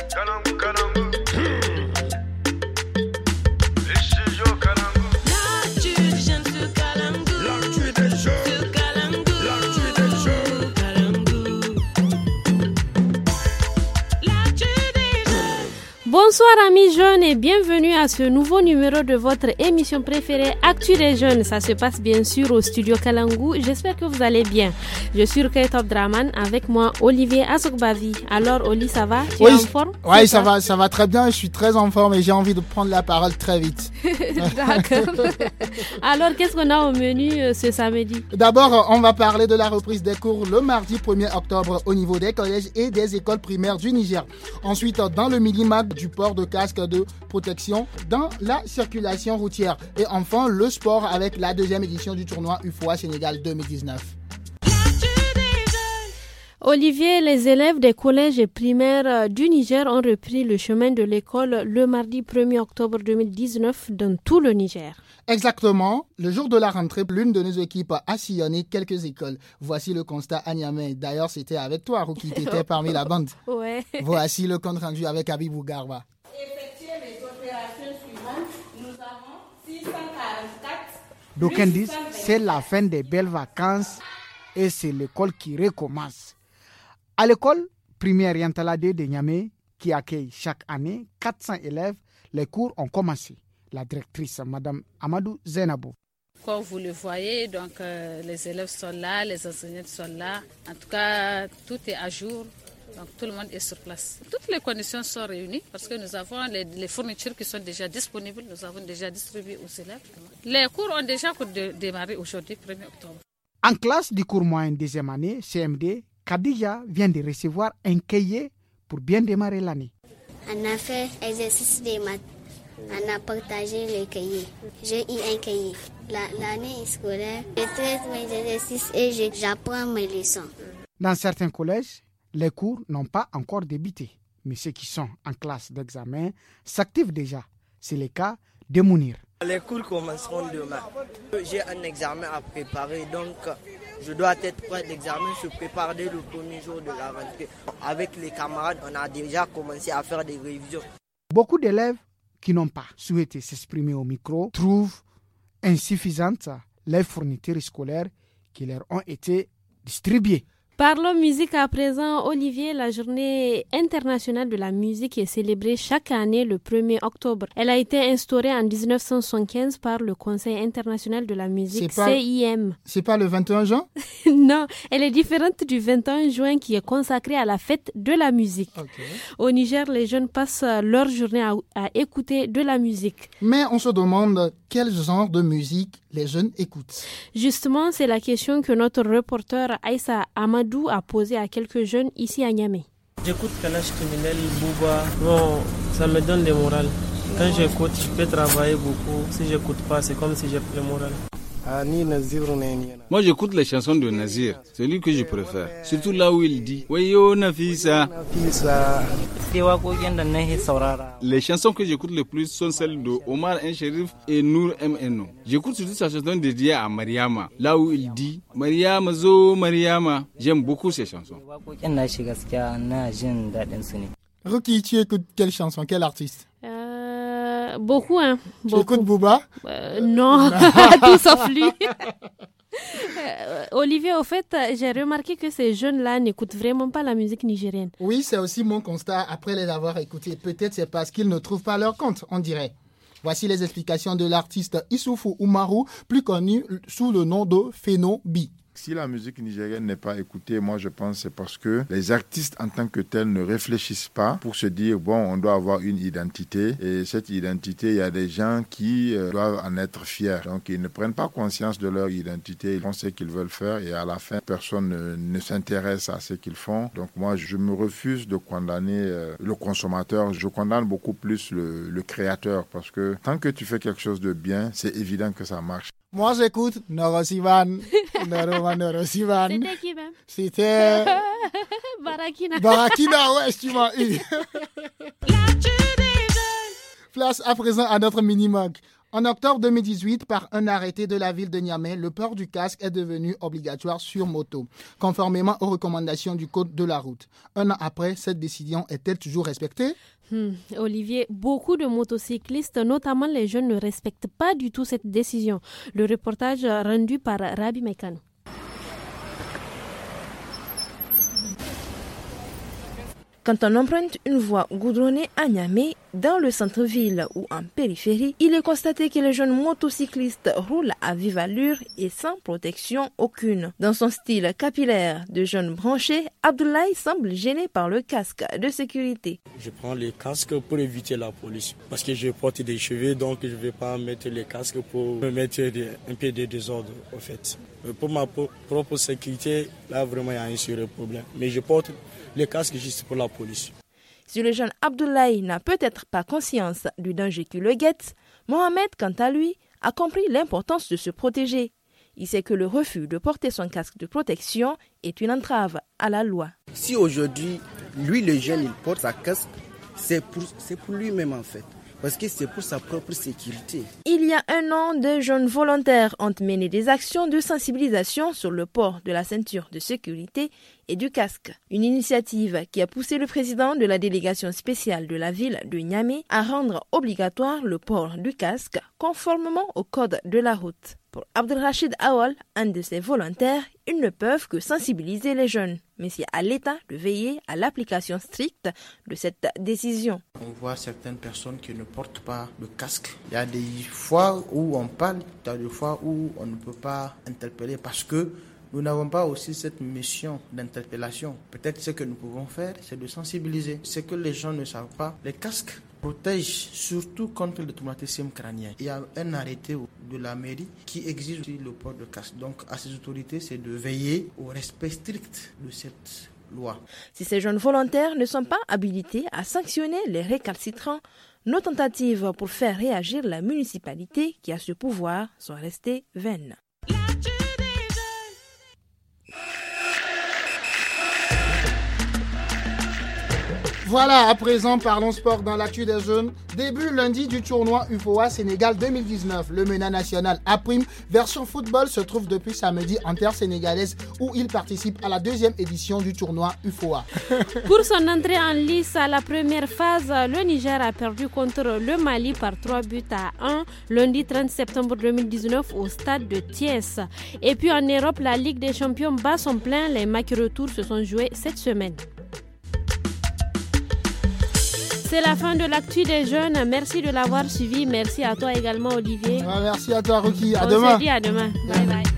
Bonsoir amis jeunes et bienvenue à ce nouveau numéro de votre émission préférée Actu des jeunes. Ça se passe bien sûr au studio Kalangu. J'espère que vous allez bien. Je suis Rukai Topdraman avec moi Olivier Asokbavi. Alors Oli, ça va? Tu es en forme? Oui, ça va très bien. Je suis très en forme et j'ai envie de prendre la parole très vite. D'accord. Alors qu'est-ce qu'on a au menu ce samedi? D'abord, on va parler de la reprise des cours le mardi 1er octobre au niveau des collèges et des écoles primaires du Niger. Ensuite, dans le Minimac, du port de casque de protection dans la circulation routière. Et enfin, le sport avec la deuxième édition du tournoi UFOA Sénégal 2019. Olivier, les élèves des collèges et primaires du Niger ont repris le chemin de l'école le mardi 1er octobre 2019 dans tout le Niger. Exactement. Le jour de la rentrée, l'une de nos équipes a sillonné quelques écoles. Voici le constat à Niamey. D'ailleurs, c'était avec toi, Ruki, qui était parmi la bande. Ouais. Voici le compte rendu avec Abibou Garba. Effectuer les opérations suivantes, nous avons 644. D'aucuns disent c'est la fin des belles vacances et c'est l'école qui recommence. À l'école primaire Yantala 2 de Niamey, qui accueille chaque année 400 élèves, les cours ont commencé. La directrice, Madame Amadou Zainabou. Comme vous le voyez, donc, les élèves sont là, les enseignants sont là. En tout cas, tout est à jour. Donc, tout le monde est sur place. Toutes les conditions sont réunies parce que nous avons les fournitures qui sont déjà disponibles. Nous avons déjà distribué aux élèves. Les cours ont déjà démarré aujourd'hui, 1er octobre. En classe du cours moyen deuxième année, CMD, Khadija vient de recevoir un cahier pour bien démarrer l'année. On a fait exercice des maths. On a partagé les cahiers. J'ai eu un cahier. L'année scolaire, je traite mes exercices et j'apprends mes leçons. Dans certains collèges, les cours n'ont pas encore débuté. Mais ceux qui sont en classe d'examen s'activent déjà. C'est le cas de Mounir. Les cours commenceront demain. J'ai un examen à préparer, donc je dois être prêt d'examen. Je prépare dès le premier jour de la rentrée. Avec les camarades, on a déjà commencé à faire des révisions. Beaucoup d'élèves qui n'ont pas souhaité s'exprimer au micro trouvent insuffisantes les fournitures scolaires qui leur ont été distribuées. Parlons musique à présent. Olivier, la journée internationale de la musique est célébrée chaque année le 1er octobre. Elle a été instaurée en 1975 par le Conseil international de la musique, CIM. C'est pas le 21 juin? Non, elle est différente du 21 juin qui est consacré à la fête de la musique. Okay. Au Niger, les jeunes passent leur journée à écouter de la musique. Mais on se demande quel genre de musique les jeunes écoutent. Justement, c'est la question que notre reporter Aïssa Amadou a posée à quelques jeunes ici à Niamey. J'écoute Kalash Criminel, Bouba. Bon, ça me donne le moral. Quand j'écoute, je peux travailler beaucoup. Si j'écoute pas, c'est comme si j'ai plus le moral. Moi j'écoute les chansons de Nazir, c'est lui que je préfère. Surtout là où il dit Wayo Nafisa. Les chansons que j'écoute le plus sont celles de Omar N. Sherif et Nour M. J'écoute surtout sa chanson dédiée à Mariama, là où il dit Mariama Zo Mariama. J'aime beaucoup ces chansons. Ruki, tu écoutes quelle chanson, quel artiste? Beaucoup, hein. Tu écoutes Booba? Non, tout sauf lui. Olivier, au fait, j'ai remarqué que ces jeunes-là n'écoutent vraiment pas la musique nigérienne. Oui, c'est aussi mon constat après les avoir écoutés. Peut-être c'est parce qu'ils ne trouvent pas leur compte, on dirait. Voici les explications de l'artiste Issoufou Oumarou, plus connu sous le nom de Phéno B. Si la musique nigérienne n'est pas écoutée, moi je pense que c'est parce que les artistes en tant que tels ne réfléchissent pas pour se dire bon, on doit avoir une identité et cette identité, il y a des gens qui doivent en être fiers. Donc ils ne prennent pas conscience de leur identité, ils font ce qu'ils veulent faire et à la fin, personne ne s'intéresse à ce qu'ils font. Donc moi je me refuse de condamner le consommateur, je condamne beaucoup plus le créateur parce que tant que tu fais quelque chose de bien, c'est évident que ça marche. Moi, j'écoute Norosivan. Norosivan. C'était qui même? C'était... Barakina. Barakina, ouais, tu m'as eu. Place à présent à notre mini-mag. En octobre 2018, par un arrêté de la ville de Niamey, le port du casque est devenu obligatoire sur moto, conformément aux recommandations du Code de la route. Un an après, cette décision est-elle toujours respectée? Olivier, beaucoup de motocyclistes, notamment les jeunes, ne respectent pas du tout cette décision. Le reportage rendu par Rabi Mekano. Quand on emprunte une voie goudronnée à Niamey, dans le centre-ville ou en périphérie, il est constaté que les jeunes motocyclistes roulent à vive allure et sans protection aucune. Dans son style capillaire de jeune branché, Abdoulaye semble gêné par le casque de sécurité. Je prends les casques pour éviter la police parce que je porte des cheveux, donc je ne vais pas mettre les casques pour me mettre un peu de désordre au fait. Pour ma propre sécurité, là vraiment il y a un sérieux problème. Mais je porte les casques juste pour la police. Si le jeune Abdoulaye n'a peut-être pas conscience du danger qui le guette, Mohamed, quant à lui, a compris l'importance de se protéger. Il sait que le refus de porter son casque de protection est une entrave à la loi. Si aujourd'hui, lui le jeune, il porte sa casque, c'est pour lui-même en fait. Parce que c'est pour sa propre sécurité. Il y a un an, des jeunes volontaires ont mené des actions de sensibilisation sur le port de la ceinture de sécurité et du casque. Une initiative qui a poussé le président de la délégation spéciale de la ville de Niamey à rendre obligatoire le port du casque conformément au code de la route. Pour Abdelrachid Awal, un de ces volontaires, ils ne peuvent que sensibiliser les jeunes. Mais c'est à l'État de veiller à l'application stricte de cette décision. On voit certaines personnes qui ne portent pas le casque. Il y a des fois où on parle, il y a des fois où on ne peut pas interpeller parce que nous n'avons pas aussi cette mission d'interpellation. Peut-être ce que nous pouvons faire, c'est de sensibiliser. Ce que les gens ne savent pas, les casques protègent surtout contre le traumatisme crânien. Il y a un arrêté de la mairie qui exige aussi le port de casque. Donc à ces autorités, c'est de veiller au respect strict de cette loi. Si ces jeunes volontaires ne sont pas habilités à sanctionner les récalcitrants, nos tentatives pour faire réagir la municipalité qui a ce pouvoir sont restées vaines. Voilà, à présent, parlons sport dans l'actu des jeunes. Début lundi du tournoi UFOA Sénégal 2019. Le MENA national A-Prime version football se trouve depuis samedi en terre sénégalaise où il participe à la deuxième édition du tournoi UFOA. Pour son entrée en lice à la première phase, le Niger a perdu contre le Mali par 3-1 lundi 30 septembre 2019 au stade de Thiès. Et puis en Europe, la Ligue des champions bat son plein. Les matchs retour se sont joués cette semaine. C'est la fin de l'actu des jeunes. Merci de l'avoir suivi. Merci à toi également, Olivier. Merci à toi, Ruki. À demain. On se dit à demain. Bye bye.